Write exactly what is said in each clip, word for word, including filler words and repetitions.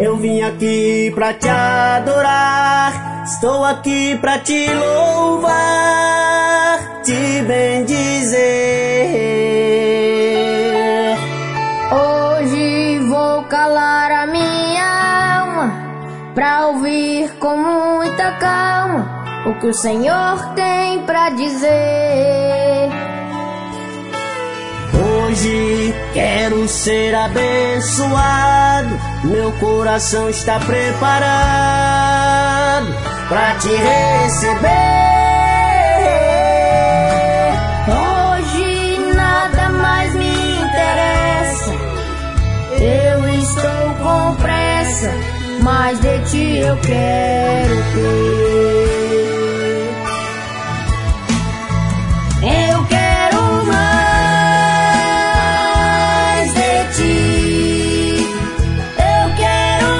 eu vim aqui pra te adorar. Estou aqui pra te louvar, te bendizer. Hoje vou calar a minha alma pra ouvir com muita calma o que o Senhor tem pra dizer. Hoje quero ser abençoado, meu coração está preparado pra te receber. Hoje nada mais me interessa, eu estou com pressa, mas de ti eu quero ter. Eu quero mais de ti, eu quero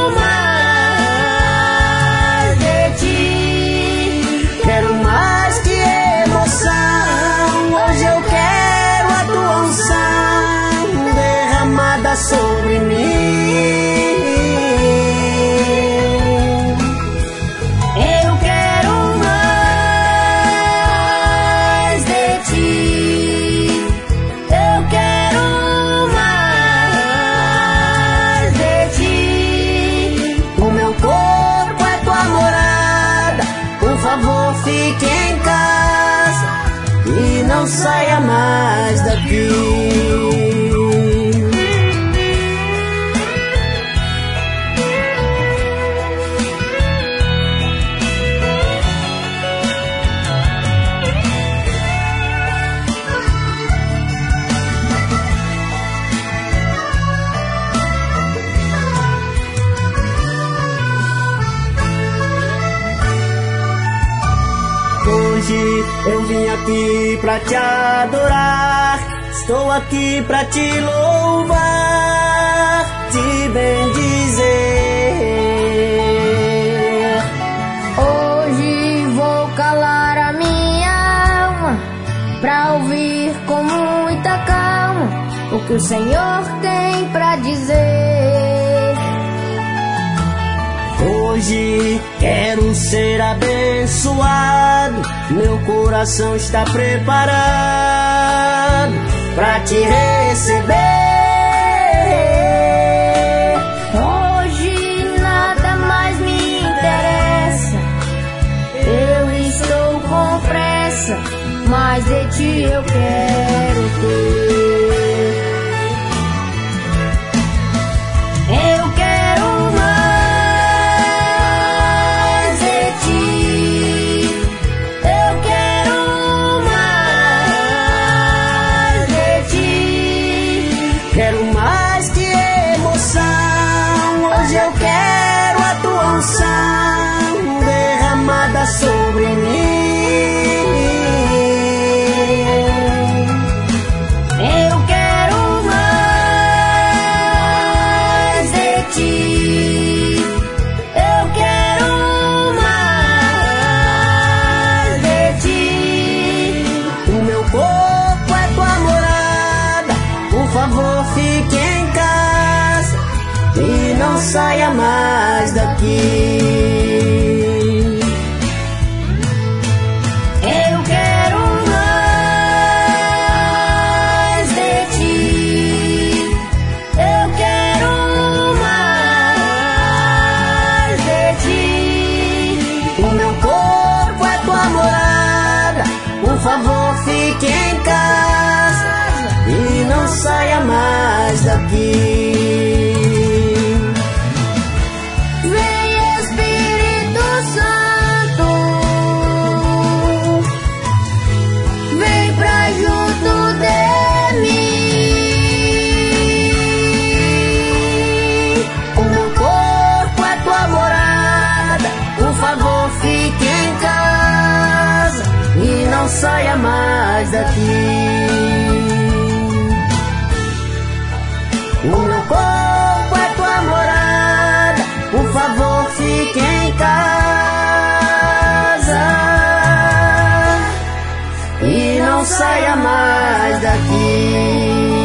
mais de ti, Quero mais que emoção, hoje eu quero a tua unção derramada sobre mim. eu quero mais de ti, eu quero mais de ti. O meu corpo é tua morada, por favor fique em casa e não saia mais daqui. Hoje eu vim aqui pra te adorar, estou aqui pra te louvar, te bendizer. Hoje vou calar a minha alma pra ouvir com muita calma o que o Senhor tem pra dizer. Hoje quero ser abençoado, meu coração está preparado pra te receber. Hoje nada mais me interessa, eu estou com pressa, mas de ti eu quero ter. Eu quero mais de ti, eu quero mais de ti, Quero mais que emoção, hoje eu quero a tua unção derramada sobre mim. eu quero mais de ti, eu quero mais de ti. O meu corpo é tua morada, por favor fique em casa e não saia mais daqui. Eu quero mais de ti, eu quero mais de ti. O meu corpo é tua morada, por favor fique em casa e não saia mais daqui. Vem Espírito Santo, vem pra junto de mim. O meu corpo é tua morada, por favor fique em casa e não saia mais daqui. O meu corpo é tua morada, por favor fique em casa e não saia mais daqui.